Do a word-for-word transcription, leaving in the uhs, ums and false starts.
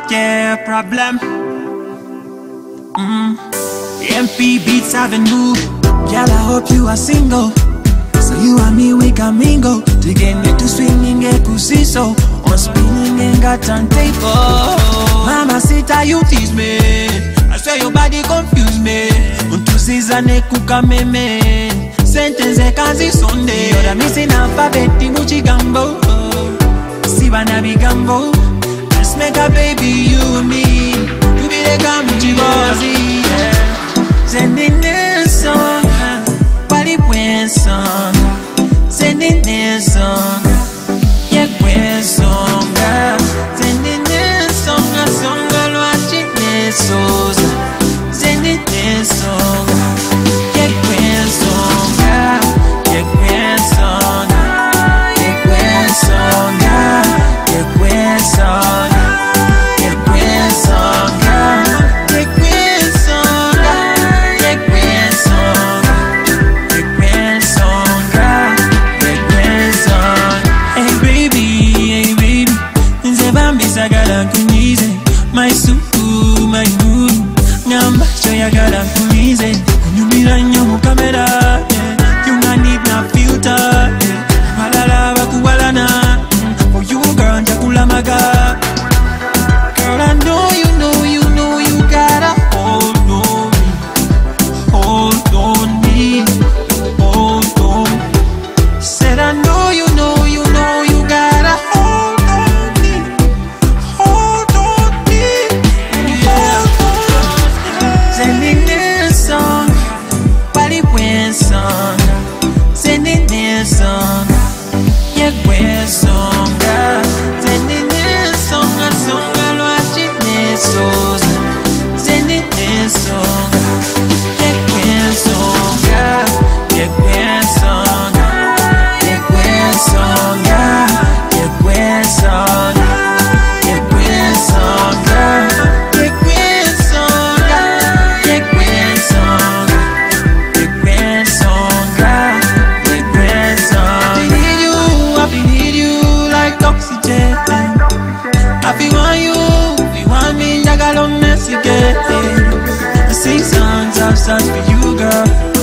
yeah, problem. Mm. M P Beats Avenue. Girl, I hope you are single. So you and me, we can mingle. Together to swinging a kusiso. On spinning and got turntable. Mama, sit you tease me. I swear your body confuse me. Untu sizane kuka meme. Sentence kazi Sunday. You're missing alphabet, muchi gambo. Sibana bigambo. Let's make a baby, you and me. You be the gamuchi bossy. Sending this song, Pali Puen song. Sending this song, yeah, Puen song. Sending this song, a song, I'm watching this song. Sending this song, yeah, Puen song, yeah, Puen song, yeah, Puen song, yeah, Puen song, yeah, Puen song, yeah, Puen song. My suku, my mood, Namba, Shoyagara, Kumize, Kunumira, Nyomu camera, you not need no filter, Malala, Kualana, for you, girl, Jakula Maga. Girl, I know you know, you know, you gotta hold on me, hold on me, hold on. Said I know you know, you know, you gotta hold on me, hold on me, hold on. Sending this song, Pali Puen song. Sending this song, yeah, Puen song. Sending this song, a song, I'm watching this song. Sending this song, yeah, Puen song, yeah, Puen song, yeah, Puen song, yeah, Puen song, yeah, Puen song, yeah, Puen song, yeah, Puen song, yeah, Puen song, yeah, Puen song. I need you, I need you like oxygen. I feel want you, you want me, I got on mess again. I sing songs, I've songs for you, girl.